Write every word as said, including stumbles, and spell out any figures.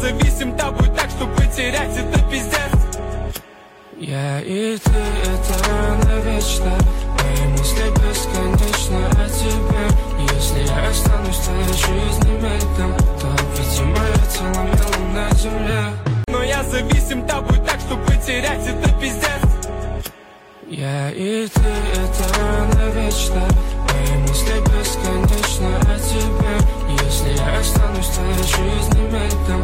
зависим тобой так, что потерять это пиздец. Я и ты, это навечно. Мои мысли бесконечны о тебе. Если я останусь в твоей жизни мельком, то, видимо, я телом мелом на земле. Но я зависим тобой так, что потерять это пиздец. Я и ты, это навечно. Мои мысли бесконечны о тебе. Если я останусь в твоей жизни мельком,